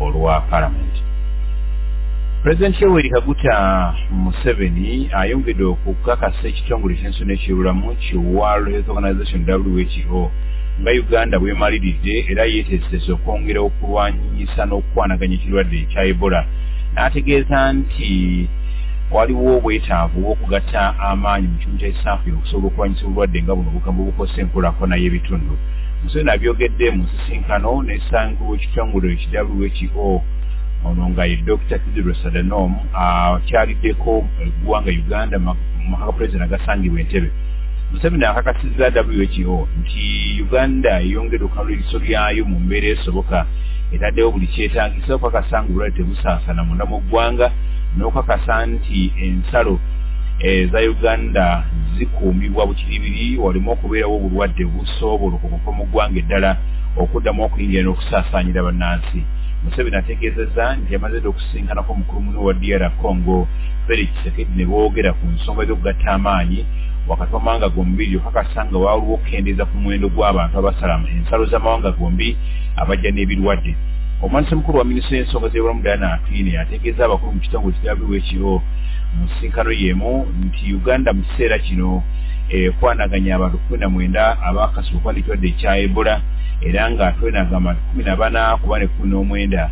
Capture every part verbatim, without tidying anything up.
olwa Parliament. President Yoweri Kaguta Museveni ayongedde okukakasa ekitongole ky'ensolo n'ekyobulamu ki World Health Organization W H O nga Uganda bw'emaliridde era yeeteeseza okwongera okulwanyisa n'okukwanaganya ekirwadde ekya Ebola. N'ategeeza nti waliwo obwetaavu bw'okugatta amaanyi mu kimu kya East Africa okusobola okulwanyisa obulwadde nga buno obukambwe bukosa enkulaakulana y'ebitundu. Museveni abyogedde mu nsisinkano n'essankulu w'ekitongole eki W H O ono nga ye Doctor Tedros Adhanom akyaliddeko eggwanga Uganda mu maka ga Pulezidenti agasangibwa Entebbe. Museveni akakasizza W H O nti Uganda eyongedde okukanula eriiso lyayo mu mbeera esoboka, etaddewo buli kyetaagisa okukakasa nga obulwadde tebusaasana munda mu ggwanga n'okukakasa nti ensalo eza Uganda zikuumibwa bukiribiri walimu okubeerawo obulwadde busobola okuva mu ggwanga eddala okuddamu okuyingira n'okusaasaanyira bannansi. Museveni ategeezezza nti yamaze okusinkanako omukulu muno wa D R Congo Felix Tshisekedi ne boogera ku nsonga z'okugatta amaanyi wakati w'amawanga gombi okukakasa nga waliwo okukendeeza ku muwendo gw'abantu abasala ensalo z'amawanga gombi abajja n'ebirwadde. Omuwandiisi mukulu wa minisitule y'ensonga z'ebyobulamu Diana Atwine ategeeza abakulu mu kitongole kya W H O mu nsisinkano y'emu nti Uganda mu kiseera kino ekwanaganya abantu kumi na mwenda abaakasibwa okuba n'ekirwadde ekya Ebola era ng'Atwine agamba kumi na bana ku bane kumi n'omwenda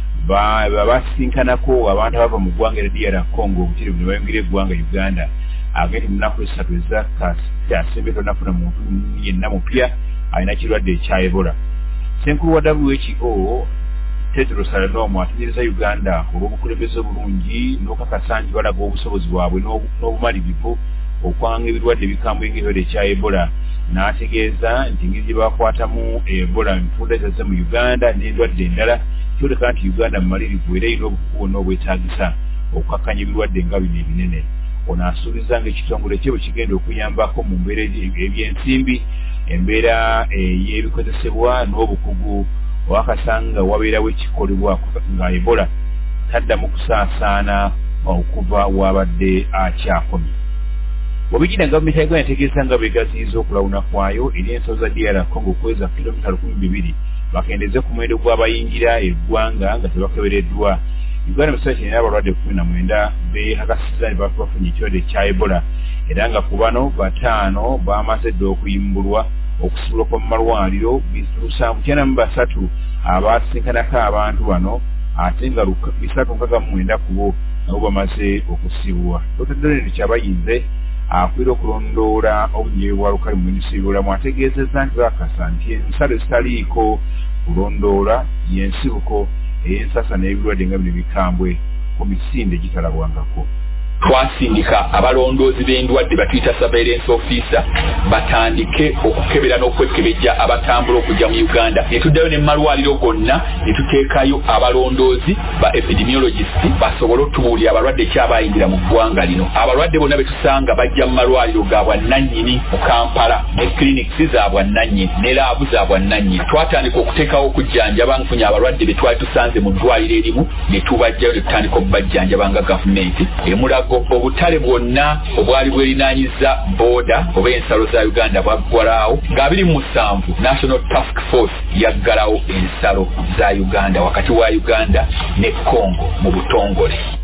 basinkanako abantu abava mu ggwanga erya D R Congo obukirivu ne bayingira eggwanga Uganda. Agenti mu nnaku esatu ezaasembeddwa nafuna muntu yenna mupya alina ekirwadde ekya Ebola. Ssenkulu wa W H O Tedros Adhanom ategeeza Uganda olw'obukulembeze obulungi n'okukakasa nti balaga obusobozi bwabwe n'obumalirivu okwanga ebirwadde ebikambwe ng'ekirwadde ekya Ebola. N'ategeeza nti engeri gye bakwatamu Ebola enfunda ezazze mu Uganda n'endwadde endala kyoleka nti Uganda mumalirivu era erina obukugu bwonna obwetaagisa okukakkanya ebirwadde nga bino ebinene. Ono asuubiza ng'ekitongole kye bwe kigenda okuyambako mu mbeera ebyensimbi, embeera ey'ebikozesebwa n'obukugu wakasanga wabeerawo ekikolebwa nga Ebola taddamu kusaasaana okuva wabadde akyakomye. Bw'obijjira gavumenti ya Uganda etegeeza nga beegaziyiza okulawuna kwayo eri ensalo za D R Congo okuweza kilomita lukumi bibiri bakendeeze ku muwendo gw'abayingira eggwanga nga tebakebereddwa. Uganda mu kiseera kino erina abalwadde kumi na mwenda beekakasizza nti bafunye ekirwadde ekya Ebola era nga ku bano bataano bamaze dda okuyimbulwa okusibulwa mu malwaliro lusanvu kyenda mu basatu abaasinkanako abantu bano ate nga bisatu nkaaga mu mwenda ku bo nabo bamaze okusibulwa. Dokita Donald Kyabayinze akwira okulondoola obunywevu bwa lukale mu minisitule y'ebyobulamu ategeezezza nti bakasa nti ensalo ezitaliiko kulondoola y'ensibuko ey'ensasa n'ebirwadde nga bino bikambwe ku misinde gitalabwangako. Twasindika abalondoozi b'endwadde batuyita surveillance officer batandike okukebera n'okwekebejja abatambula okujja mu Uganda. Ne tuddayo ne malwaliro gonna ne tuteekayo abalondoozi ba epidemiologist basobole otubuulira abalwadde kyabayingira mu ggwanga lino. Abalwadde bonna betusanga bajja mu malwaliro ga bwannannyini mu Kampala ne clinics za bwannannyini ne laabu za bwannannyini. Twatandika okuteekawo okujjanjaba nfunye abalwadde be twali tusanze mu ddwaliro erimu ne tubajjayo ne tutandika okubajjanjaba nga gavumenti emulaga obutale bwonna obwali bwerinaanyiza booda oba ensalo za Uganda bwaggwalawo nga abiri mu musanvu National Task Force yaggalawo ensalo za Uganda wakati wa Uganda ne Congo mu butongole.